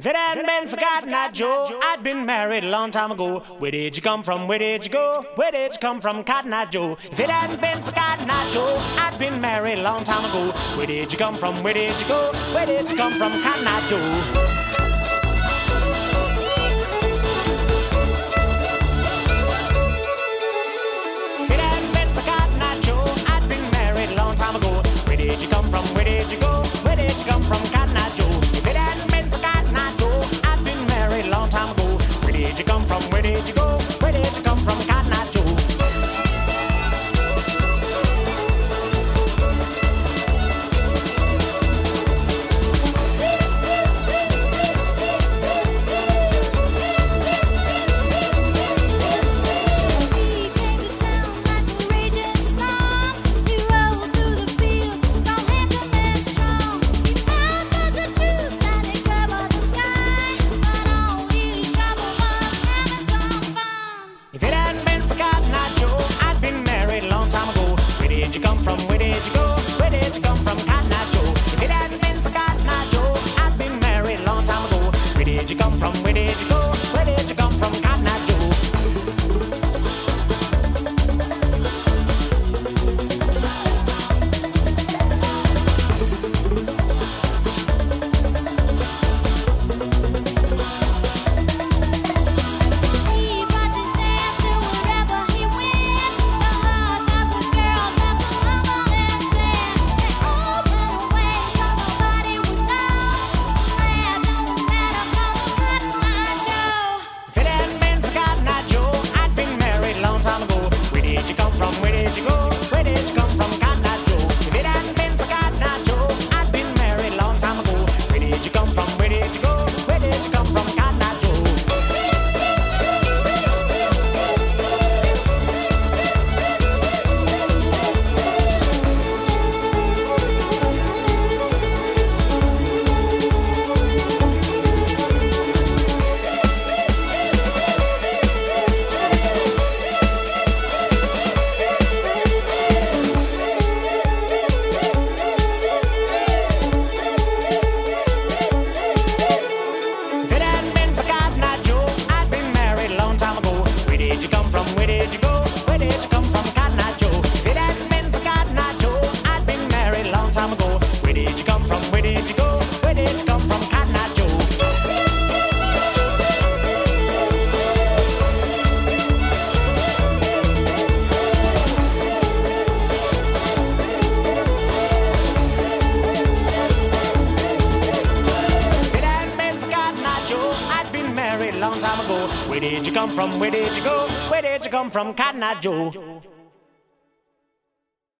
If it hadn't been for Cotton Eye Joe, I'd been married a long time ago. Where did you come from? Where did you go? Where did you come from, Cotton Eye Joe? If it hadn't been for Cotton Eye Joe, I'd been married a long time ago. Where did you come from? Where did you go? Where did you come from, Cotton Eye Joe? Long time ago. Where did you come from? Where did you go? Where did you come from, Cotton Eye Joe?